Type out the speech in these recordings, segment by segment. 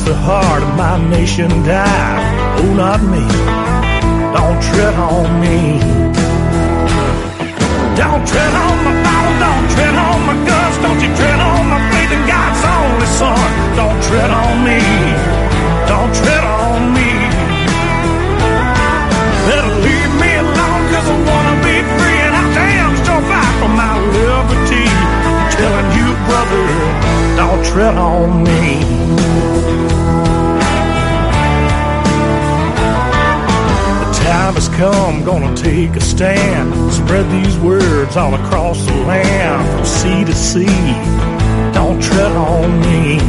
the heart of my nation die. Oh, not me. Don't tread on me. Don't tread on my Bible, don't tread on my guts. Don't you tread on my faith in God's only Son. Don't tread on me. Don't tread on me. Better leave me alone, cause I wanna be free, and I damn sure fight for my liberty. I'm telling you, brother, don't tread on me. The time has come, gonna take a stand. Spread these words all across the land, from sea to sea. Don't tread on me.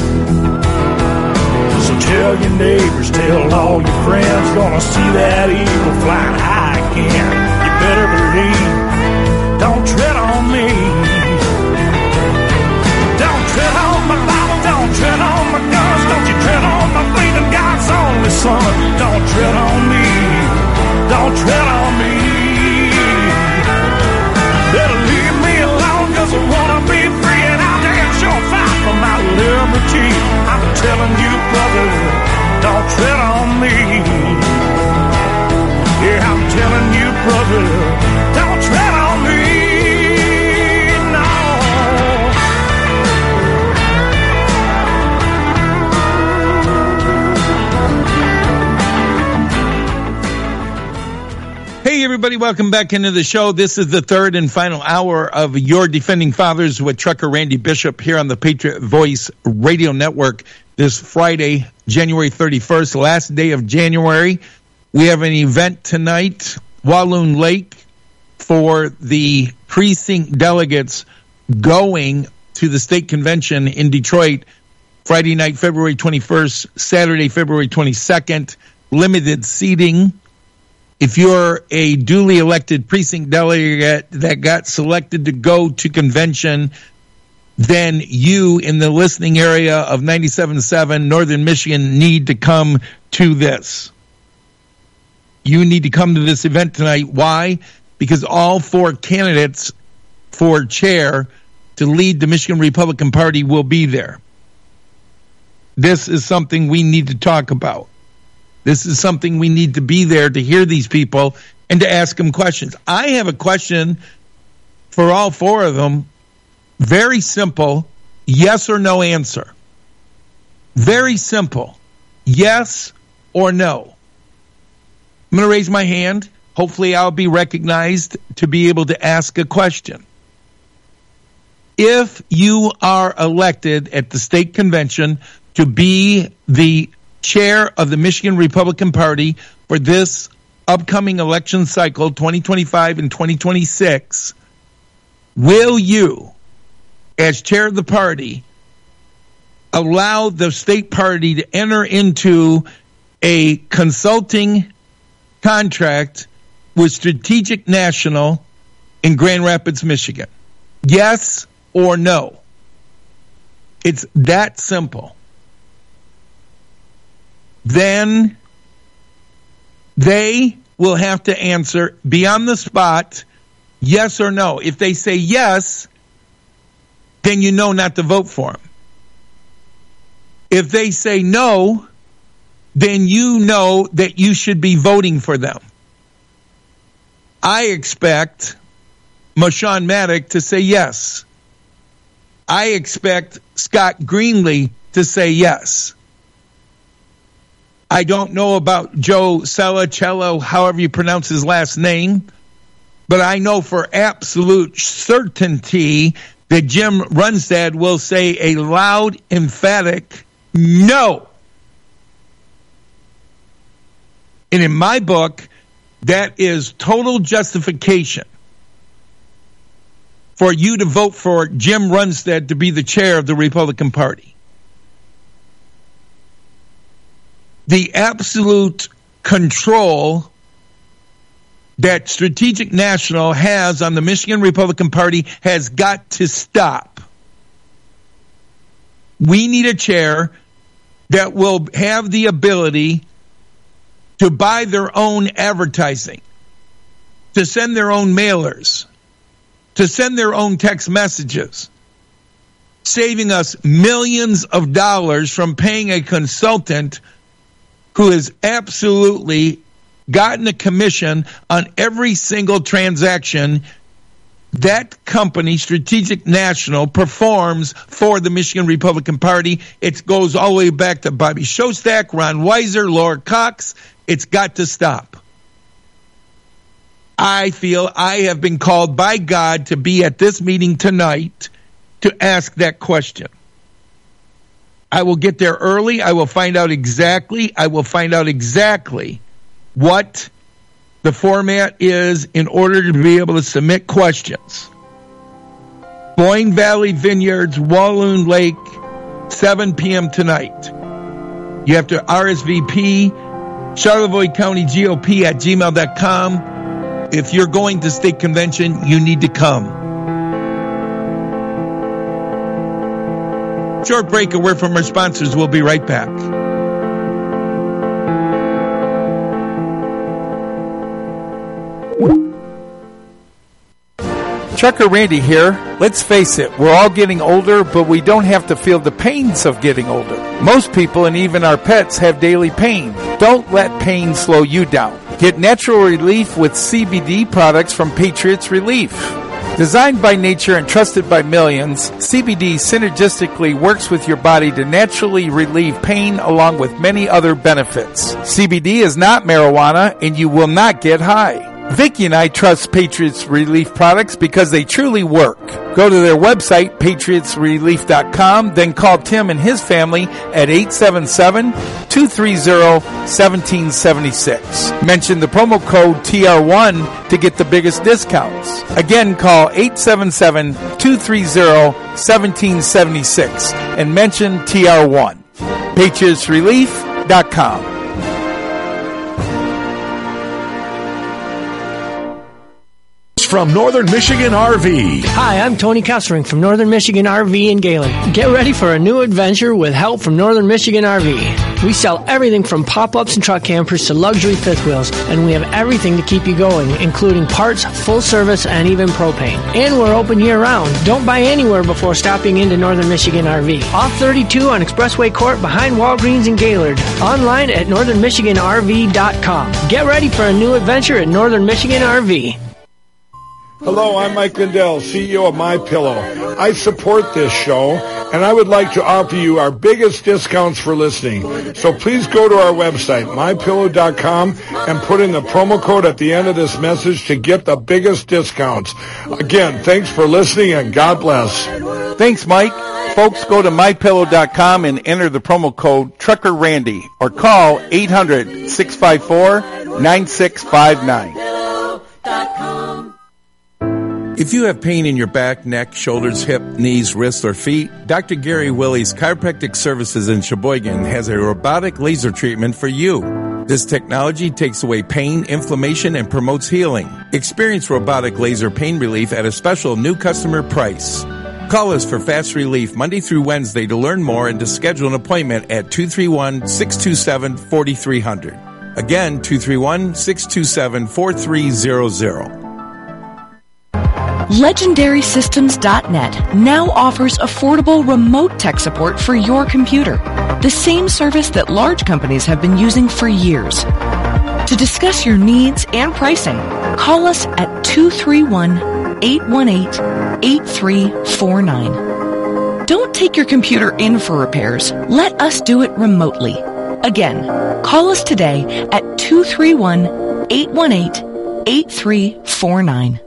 So tell your neighbors, tell all your friends, gonna see that eagle flying high again. You better believe, don't tread on me. Don't tread on my Bible, don't tread on my guns. Don't you tread on my faith in God's only Son. Don't tread on me, don't tread on me. Better leave me alone, cause I wanna be free, and I'll damn sure fight for my liberty. I'm telling you, brother, don't tread on me. Yeah, I'm telling you, brother, don't tread on me. No. Hey, everybody, welcome back into the show. This is the third and final hour of Your Defending Fathers with Trucker Randy Bishop here on the Patriot Voice Radio Network. This Friday, January 31st, last day of January. We have an event tonight, Walloon Lake, for the precinct delegates going to the state convention in Detroit, Friday night, February 21st, Saturday, February 22nd, limited seating. If you're a duly elected precinct delegate that got selected to go to convention, then you in the listening area of 97.7 Northern Michigan need to come to this. You need to come to this event tonight. Why? Because all four candidates for chair to lead the Michigan Republican Party will be there. This is something we need to talk about. This is something we need to be there to hear these people and to ask them questions. I have a question for all four of them. Very simple, yes or no answer. Very simple, yes or no. I'm going to raise my hand. Hopefully I'll be recognized to be able to ask a question. If you are elected at the state convention to be the chair of the Michigan Republican Party for this upcoming election cycle, 2025 and 2026, will you, as chair of the party, allow the state party to enter into a consulting contract with Strategic National in Grand Rapids, Michigan? Yes or no? It's that simple. Then they will have to answer, be on the spot, yes or no. If they say yes, then you know not to vote for them. If they say no, then you know that you should be voting for them. I expect Marshawn Maddock to say yes. I expect Scott Greenlee to say yes. I don't know about Joe Cello, however you pronounce his last name, but I know for absolute certainty that Jim Runstad will say a loud, emphatic no. And in my book, that is total justification for you to vote for Jim Runstad to be the chair of the Republican Party. The absolute control that Strategic National has on the Michigan Republican Party has got to stop. We need a chair that will have the ability to buy their own advertising, to send their own mailers, to send their own text messages, saving us millions of dollars from paying a consultant who has absolutely gotten a commission on every single transaction that company, Strategic National, performs for the Michigan Republican Party. It goes all the way back to Bobby Shostak, Ron Weiser, Laura Cox. It's got to stop. I feel I have been called by God to be at this meeting tonight to ask that question. I will get there early. I will find out exactly what the format is in order to be able to submit questions. Boyne Valley Vineyards, Walloon Lake, 7 p.m. tonight. You have to RSVP, Charlevoix County GOP at gmail.com. If you're going to state convention, you need to come. Short break, a word from our sponsors. We'll be right back. Trucker Randy here. Let's face it, we're all getting older, but we don't have to feel the pains of getting older. Most people and even our pets have daily pain. Don't let pain slow you down. Get natural relief with CBD products from Patriots Relief. Designed by nature and trusted by millions, CBD synergistically works with your body to naturally relieve pain along with many other benefits. CBD is not marijuana and you will not get high. Vicki and I trust Patriots Relief products because they truly work. Go to their website, patriotsrelief.com, then call Tim and his family at 877-230-1776. Mention the promo code TR1 to get the biggest discounts. Again, call 877-230-1776 and mention TR1. patriotsrelief.com. From Northern Michigan RV. Hi, I'm Tony Kessering from Northern Michigan RV in Gaylord. Get ready for a new adventure with help from Northern Michigan RV. We sell everything from pop-ups and truck campers to luxury fifth wheels, and we have everything to keep you going, including parts, full service, and even propane. And we're open year-round. Don't buy anywhere before stopping into Northern Michigan RV. Off 32 on Expressway Court behind Walgreens in Gaylord. Online at northernmichiganrv.com. Get ready for a new adventure at Northern Michigan RV. Hello, I'm Mike Lindell, CEO of MyPillow. I support this show, and I would like to offer you our biggest discounts for listening. So please go to our website, MyPillow.com, and put in the promo code at the end of this message to get the biggest discounts. Again, thanks for listening, and God bless. Thanks, Mike. Folks, go to MyPillow.com and enter the promo code TruckerRandy or call 800-654-9659. If you have pain in your back, neck, shoulders, hip, knees, wrists, or feet, Dr. Gary Willie's Chiropractic Services in Sheboygan has a robotic laser treatment for you. This technology takes away pain, inflammation, and promotes healing. Experience robotic laser pain relief at a special new customer price. Call us for fast relief Monday through Wednesday to learn more and to schedule an appointment at 231-627-4300. Again, 231-627-4300. LegendarySystems.net now offers affordable remote tech support for your computer, the same service that large companies have been using for years. To discuss your needs and pricing, call us at 231-818-8349. Don't take your computer in for repairs. Let us do it remotely. Again, call us today at 231-818-8349.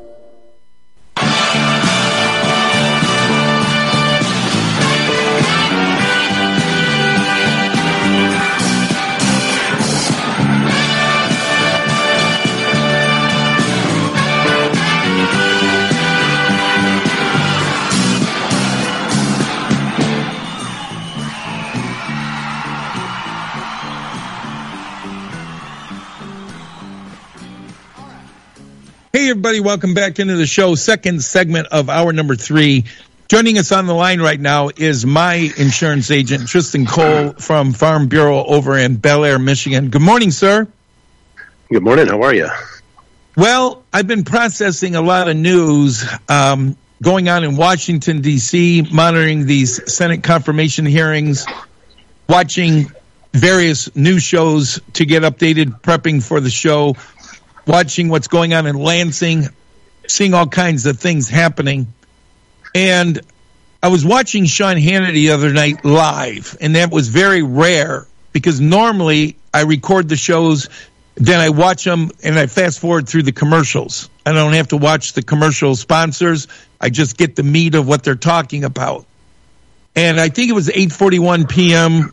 Hey, everybody, welcome back into the show. Second segment of hour number 3. Joining us on the line right now is my insurance agent, Tristan Cole from Farm Bureau over in Bel Air, Michigan. Good morning, sir. Good morning. How are you? Well, I've been processing a lot of news. going on in Washington, D.C., monitoring these Senate confirmation hearings, watching various news shows to get updated, prepping for the show, watching what's going on in Lansing, seeing all kinds of things happening. And I was watching Sean Hannity the other night live, and that was very rare because normally I record the shows, then I watch them, and I fast forward through the commercials. I don't have to watch the commercial sponsors. I just get the meat of what they're talking about. And I think it was 8:41 p.m.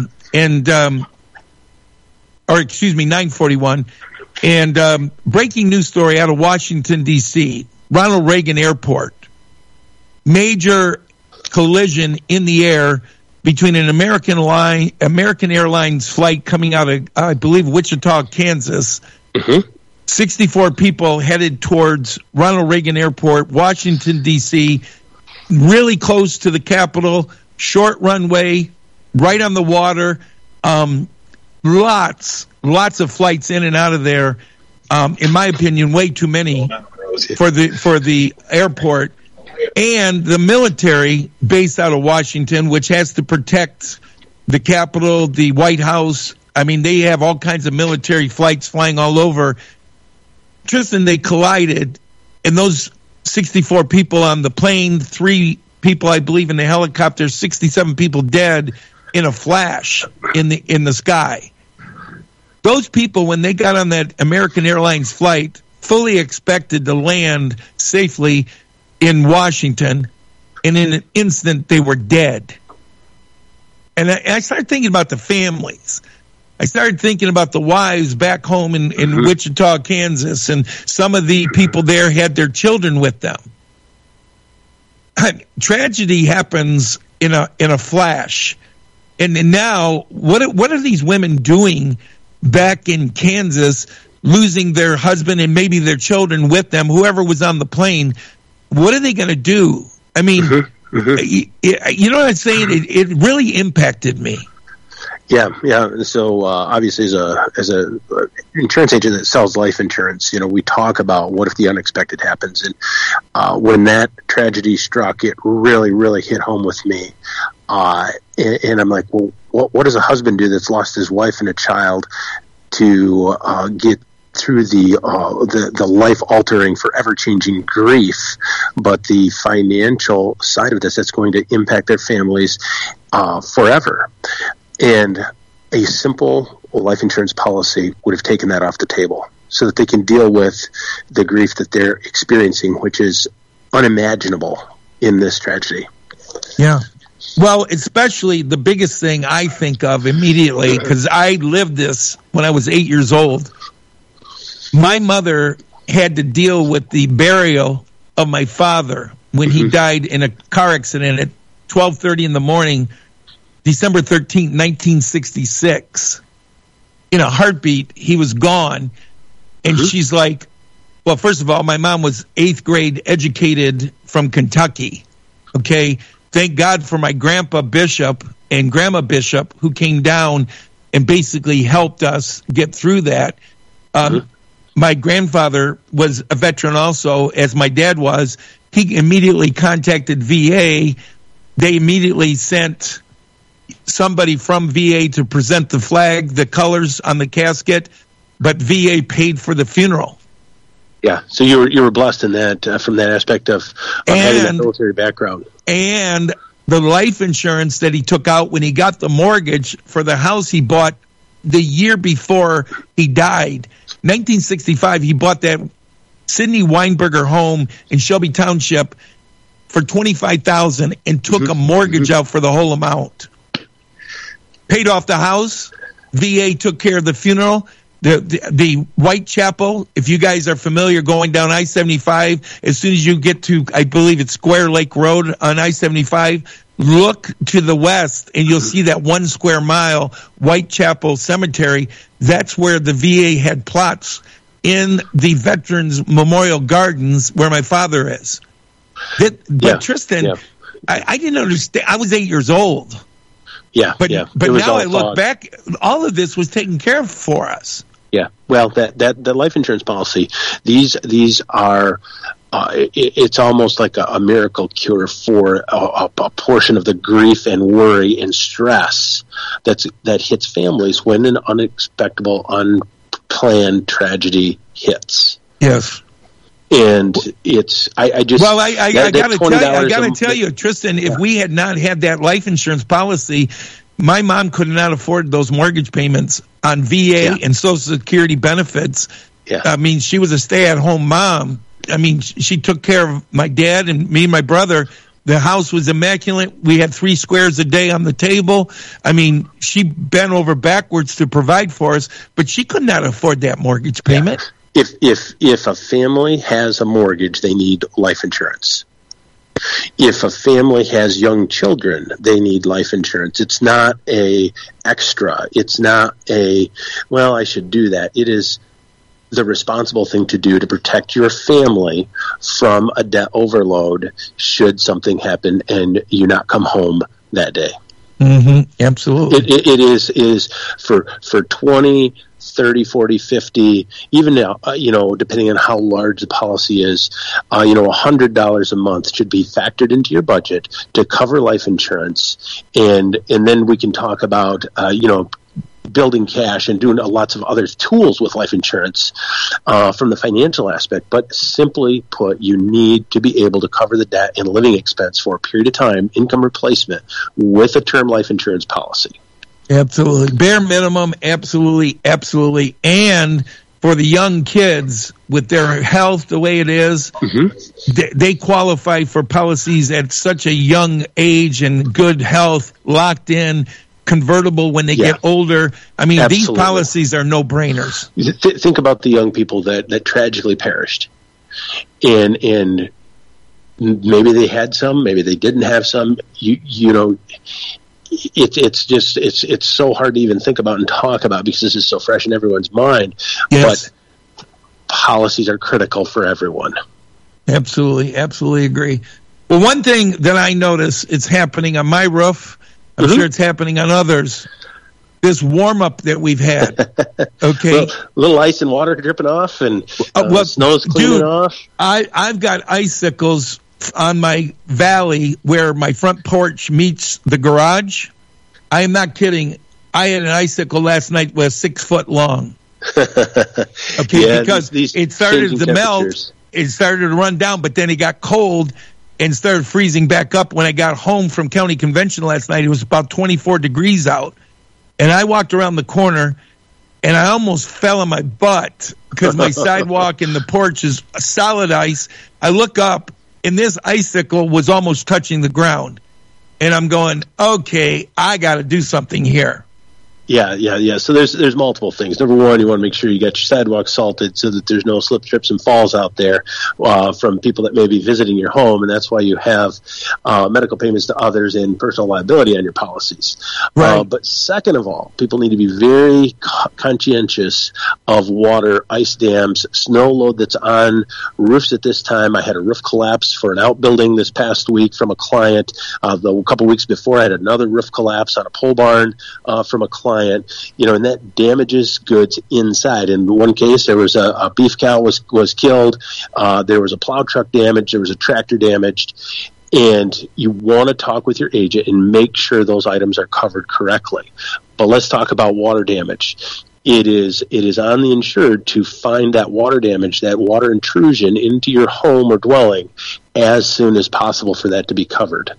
9:41. And breaking news story out of Washington, D.C., Ronald Reagan Airport. Major collision in the air between an American Airlines flight coming out of, I believe, Wichita, Kansas. 64 people headed towards Ronald Reagan Airport, Washington, D.C., really close to the Capitol, short runway, right on the water. Lots of flights in and out of there. In my opinion, way too many for the airport. And the military based out of Washington, which has to protect the Capitol, the White House. I mean, they have all kinds of military flights flying all over. Tristan, they collided, and those 64 people on the plane, 3 people, I believe, in the helicopter, 67 people dead in a flash in the sky. Those people, when they got on that American Airlines flight, fully expected to land safely in Washington, and in an instant, they were dead. And I started thinking about the families. I started thinking about the wives back home in Wichita, Kansas, and some of the people there had their children with them. Tragedy happens in a flash. And now, what are these women doing back in Kansas, losing their husband and maybe their children with them, whoever was on the plane? What are they going to do? I mean, you know what I'm saying? It really impacted me. Yeah. So obviously, as a insurance agent that sells life insurance, we talk about what if the unexpected happens, and when that tragedy struck, it really, really hit home with me. And I'm like, well, what does a husband do that's lost his wife and a child to get through the life-altering, forever-changing grief, but the financial side of this that's going to impact their families forever? And a simple life insurance policy would have taken that off the table so that they can deal with the grief that they're experiencing, which is unimaginable in this tragedy. Yeah. Well, especially the biggest thing I think of immediately, because I lived this when I was 8 years old. My mother had to deal with the burial of my father when he died in a car accident at 12:30 in the morning, December 13th, 1966. In a heartbeat, he was gone. And she's like, well, first of all, my mom was 8th grade educated from Kentucky. Okay. Thank God for my grandpa Bishop and grandma Bishop, who came down and basically helped us get through that. My grandfather was a veteran also, as my dad was. He immediately contacted VA. They immediately sent somebody from VA to present the flag, the colors on the casket, but VA paid for the funeral. Yeah, so you were blessed in that from that aspect of having that military background. And the life insurance that he took out when he got the mortgage for the house he bought the year before he died, 1965, he bought that Sidney Weinberger home in Shelby Township for $25,000 and took a mortgage out for the whole amount. Paid off the house. VA took care of the funeral. The Whitechapel, if you guys are familiar going down I-75, as soon as you get to, I believe it's Square Lake Road on I-75, look to the west and you'll see that 1 square mile Whitechapel Cemetery. That's where the VA had plots in the Veterans Memorial Gardens where my father is. But Tristan, I didn't understand. I was 8 years old. But now I look back, all of this was taken care of for us. Yeah, well, that life insurance policy, these are it's almost like a miracle cure for a portion of the grief and worry and stress that hits families when an unexpected, unplanned tragedy hits. Yes. And it's, I gotta tell you, Tristan, if we had not had that life insurance policy, my mom could not afford those mortgage payments on VA and Social Security benefits. Yeah. I mean, she was a stay-at-home mom. I mean, she took care of my dad and me and my brother. The house was immaculate. We had 3 squares a day on the table. I mean, she bent over backwards to provide for us, but she could not afford that mortgage payment. Yeah. If a family has a mortgage, they need life insurance. If a family has young children, they need life insurance. It's not a extra. It's not a, well, I should do that. It is the responsible thing to do to protect your family from a debt overload should something happen and you not come home that day. Mm-hmm. Absolutely. It is for 20, 30, 40, 50, even now, depending on how large the policy is, $100 a month should be factored into your budget to cover life insurance. And then we can talk about, building cash and doing lots of other tools with life insurance from the financial aspect. But simply put, you need to be able to cover the debt and living expense for a period of time, income replacement, with a term life insurance policy. Absolutely. Bare minimum, absolutely, absolutely. And for the young kids, with their health the way it is, they qualify for policies at such a young age and good health, locked in, convertible when they get older. I mean, These policies are no-brainers. Think about the young people that tragically perished. And maybe they had some, maybe they didn't have some. It's so hard to even think about and talk about because this is so fresh in everyone's mind. Yes. But policies are critical for everyone. Absolutely, absolutely agree. Well, one thing that I notice it's happening on my roof, I'm sure it's happening on others, this warm-up that we've had. Okay. little ice and water dripping off and snow's cleaning off. I've got icicles on my valley where my front porch meets the garage. I am not kidding. I had an icicle last night was 6 foot long. Okay, because it started to melt. It started to run down, but then it got cold and started freezing back up. When I got home from county convention last night, it was about 24 degrees out. And I walked around the corner, and I almost fell on my butt because my sidewalk and the porch is solid ice. I look up, and this icicle was almost touching the ground. And I'm going, okay, I got to do something here. Yeah. So there's multiple things. Number one, you want to make sure you got your sidewalk salted so that there's no slip, trips, and falls out there from people that may be visiting your home, and that's why you have medical payments to others and personal liability on your policies. Right. But second of all, people need to be very conscientious of water, ice dams, snow load that's on roofs at this time. I had a roof collapse for an outbuilding this past week from a client. A couple weeks before, I had another roof collapse on a pole barn from a client. And that damages goods inside. In one case, there was a beef cow was killed. There was a plow truck damaged. There was a tractor damaged. And you want to talk with your agent and make sure those items are covered correctly. But let's talk about water damage. It is on the insured to find that water damage, that water intrusion into your home or dwelling as soon as possible for that to be covered.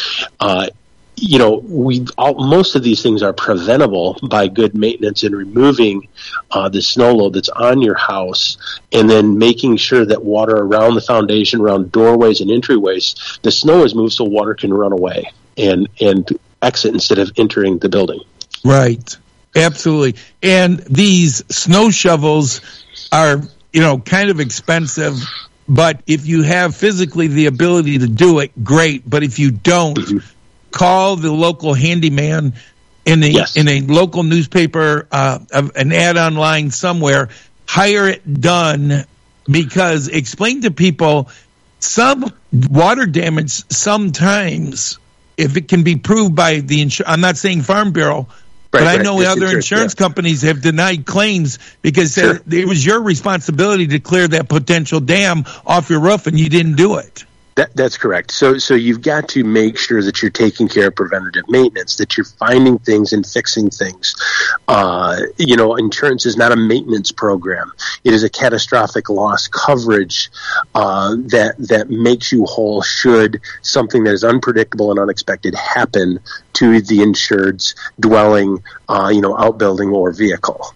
Most of these things are preventable by good maintenance and removing the snow load that's on your house, and then making sure that water around the foundation, around doorways and entryways, the snow is moved so water can run away and exit instead of entering the building. Right. Absolutely. And these snow shovels are, kind of expensive. But if you have physically the ability to do it, great. But if you don't, call the local handyman in a local newspaper, an ad online somewhere. Hire it done, because explain to people some water damage sometimes, if it can be proved by the I'm not saying Farm Bureau, But I know other insurance companies have denied claims because it was your responsibility to clear that potential dam off your roof, and you didn't do it. That's correct. So you've got to make sure that you're taking care of preventative maintenance, that you're finding things and fixing things. Insurance is not a maintenance program. It is a catastrophic loss coverage that makes you whole should something that is unpredictable and unexpected happen to the insured's dwelling, outbuilding or vehicle.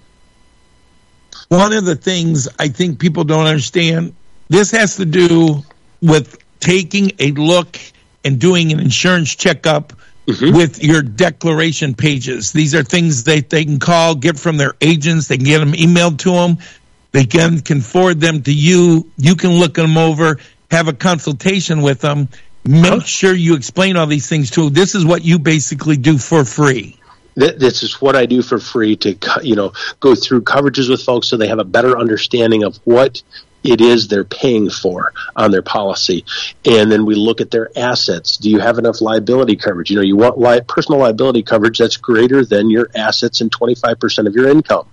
One of the things I think people don't understand, this has to do with taking a look and doing an insurance checkup with your declaration pages. These are things that they can call, get from their agents. They can get them emailed to them. They can forward them to you. You can look them over, have a consultation with them. Make sure you explain all these things to them. This is what you basically do for free. This is what I do for free to, go through coverages with folks so they have a better understanding of what it is they're paying for on their policy. And then we look at their assets. Do you have enough liability coverage? You want personal liability coverage that's greater than your assets and 25% of your income.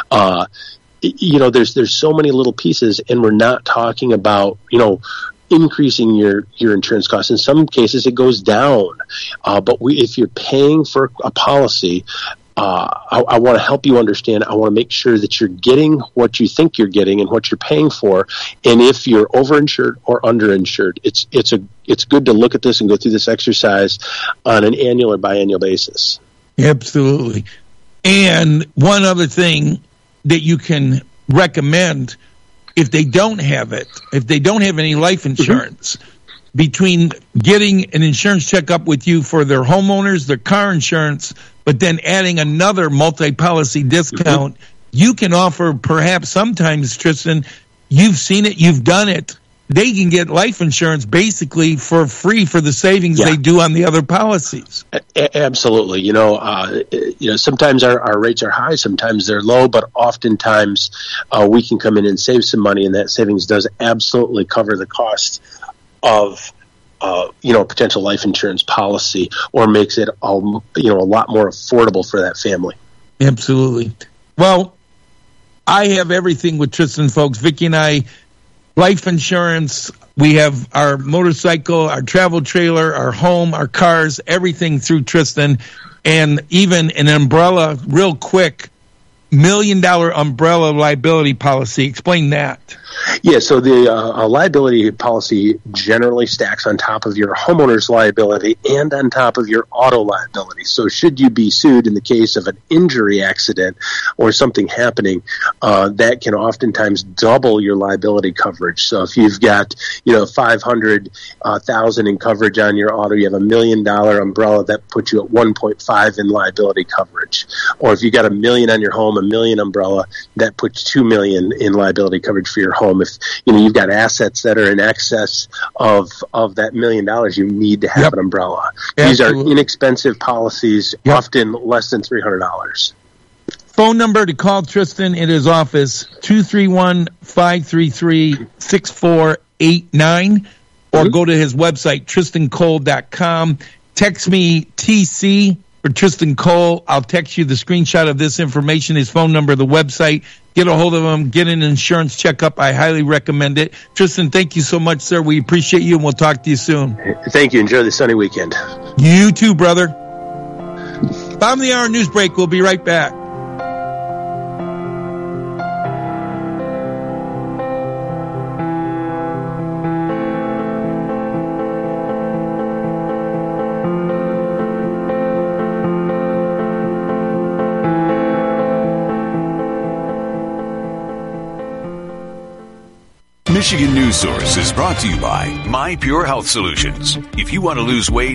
There's so many little pieces, and we're not talking about, increasing your insurance costs. In some cases, it goes down. But if you're paying for a policy, I want to help you understand. I want to make sure that you're getting what you think you're getting and what you're paying for. And if you're overinsured or underinsured, it's good to look at this and go through this exercise on an annual or biannual basis. Absolutely. And one other thing that you can recommend, if they don't have any life insurance, between getting an insurance checkup with you for their homeowners, their car insurance, but then adding another multi-policy discount, you can offer perhaps sometimes, Tristan, you've seen it, you've done it. They can get life insurance basically for free for the savings they do on the other policies. Absolutely. Sometimes our rates are high, sometimes they're low, but oftentimes we can come in and save some money, and that savings does absolutely cover the cost of a potential life insurance policy, or makes it a lot more affordable for that family. Absolutely. Well, I have everything with Tristan, folks. Vicki and I, life insurance, we have our motorcycle, our travel trailer, our home, our cars, everything through Tristan, and even an umbrella, real quick, $1 million umbrella liability policy. Explain that. Yeah, so the liability policy generally stacks on top of your homeowner's liability and on top of your auto liability. So should you be sued in the case of an injury accident or something happening, that can oftentimes double your liability coverage. So if you've got, $500,000 in coverage on your auto, you have $1 million umbrella, that puts you at 1.5 in liability coverage. Or if you got $1 million on your home, $1 million umbrella, that puts $2 million in liability coverage for your home. If you've got assets that are in excess of that $1 million, you need to have an umbrella. Absolutely. These are inexpensive policies, often less than $300. Phone number to call Tristan in his office, 231-533-6489, or go to his website, tristancole.com. Text me TC for Tristan Cole. I'll text you the screenshot of this information, his phone number, the website. Get a hold of him. Get an insurance checkup. I highly recommend it. Tristan, thank you so much, sir. We appreciate you, and we'll talk to you soon. Thank you. Enjoy the sunny weekend. You too, brother. Bottom of the hour news break. We'll be right back. Michigan News Source is brought to you by My Pure Health Solutions. If you want to lose weight,